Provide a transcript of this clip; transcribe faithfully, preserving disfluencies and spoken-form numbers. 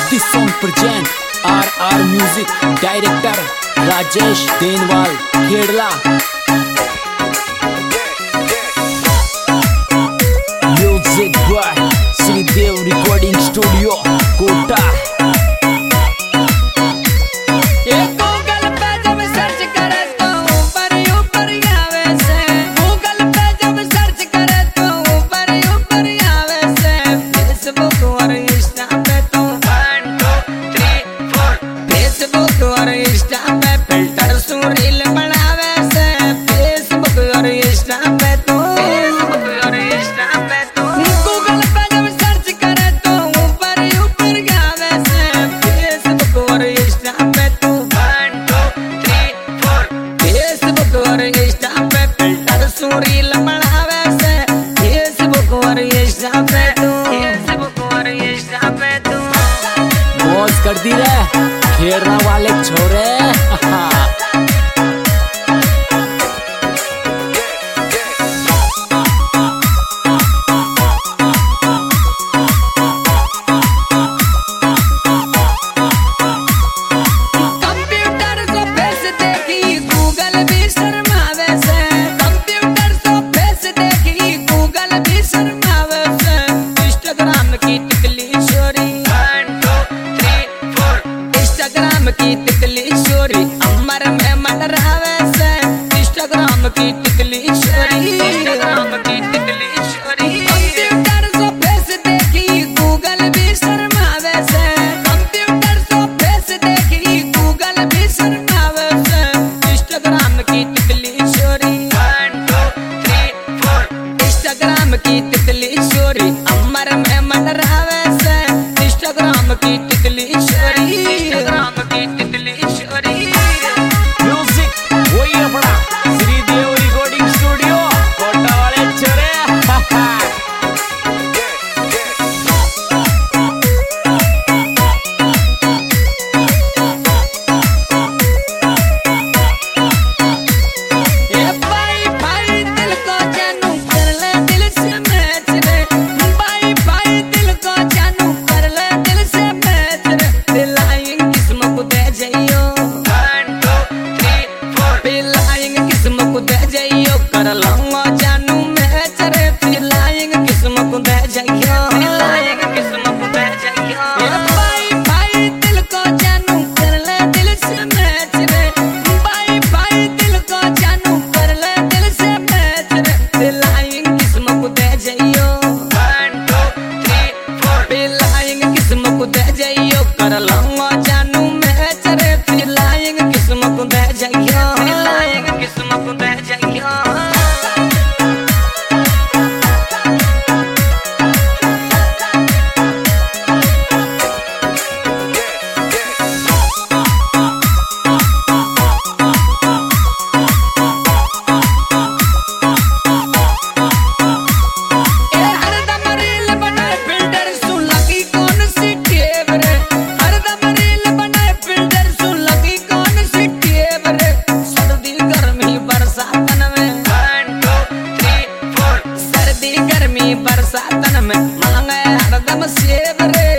This song present R R Music Director Rajesh Denwal Khedla. Music by Sri Dev Recording Studio Kota. मौज कर दी रे खेड़ना वाले छोरे। की तितली छोरी अमर में मंडरावे से इंस्टाग्राम की तितली छोरी इंस्टाग्राम की तितली छोरी कंप्यूटर सो फेस देखी गूगल भी शर्मावे से कंप्यूटर सो फेस देखी गूगल भी शर्मावे से इंस्टाग्राम की तितली छोरी one two three four Instagram की तितली छोरी अमर में मंडरावे से इंस्टाग्राम की तितली छोरी इंस्टाग्राम की तितली छोरी। म्यूजिक वही अपना श्री देव रिकॉर्डिंग स्टूडियो कोटा वाले छोरे। ए भाई भाई दिल को जानू कर ले दिल से मैच रे भाई भाई दिल को जानू कर ले दिल से मैच रे दिलाएंगे किस्म को दे जाइयो वन टू थ्री फोर दिलाएंगे किस्म को दे जाइयो कर लूंगा जानू मैच रे दिलाएंगे किस्म को दे जाइयो दिलाएंगे किस्म को दे जाइयो ए भाई भाई दिल को जानू कर ले दिल से मैच रे भाई भाई दिल को जानू कर ले दिल से मैच रे दिलाएंगे किस्म को दे जाइयो वन टू थ्री फोर दिलाएंगे किस्म को दे जाइयो कर लूंगा जानू मैच रे दिलाएंगे किस्म को दे जाइयो दिलाएंगे किस्म को दे जाइयो। ए हरदम रील बनाए फिल्टर सुन लगी कौन सी टेप रे हरदम रील बनाए फिल्टर सुन लगी कौन सी टेप रे सर्दी गर्मी बरसातन में वन टू थ्री फोर सर्दी गर्मी बरसातन में मांगे हरदम सेब रे